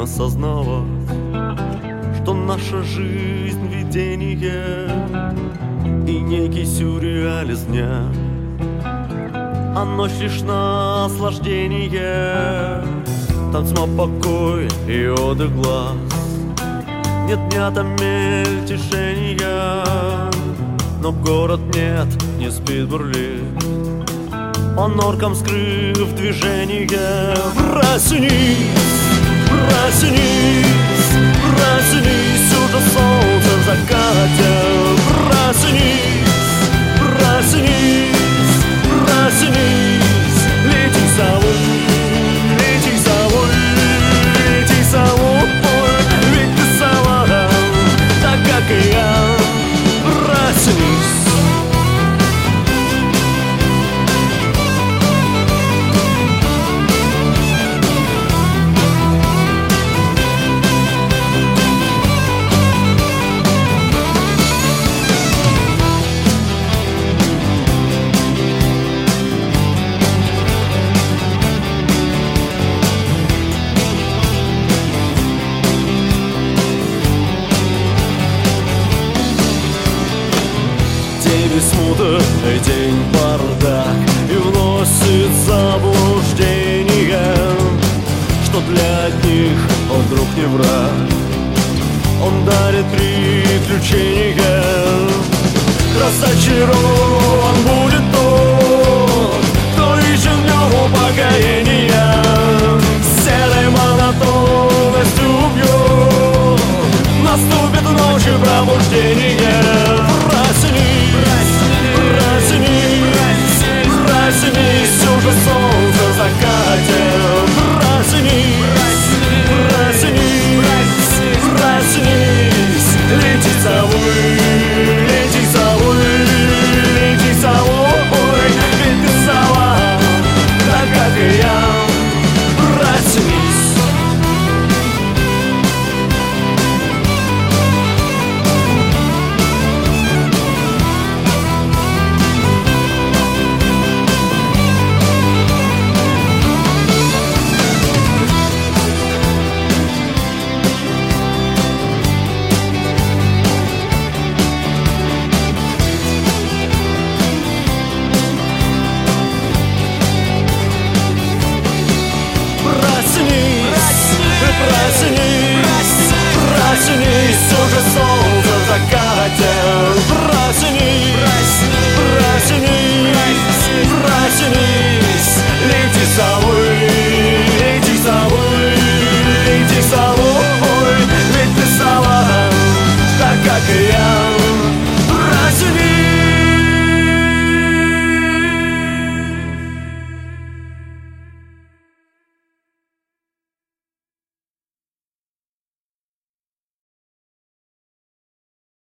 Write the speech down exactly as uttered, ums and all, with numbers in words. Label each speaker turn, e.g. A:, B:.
A: трудно сознавать, что наша жизнь — видение и некий сюрреализм дня, а ночь лишь наслаждение, танцма покой и отдых глаз. Нет дня там мельтешения, но город нет, не спит, бурлит, по норкам скрыв движение. Проснись, проснись, проснись, уже солнце в закате. Проснись, проснись, проснись, лети совой, лети совой, лети совой, ведь ты сама, так как и я. Проснись. Смута, день бардак и вносит заблуждение, что для одних он друг не враг, он дарит приключения. Разочарован будет тот, кто ищет в нем упокоения, серой монотонностью убьет, наступит ночью пробуждение.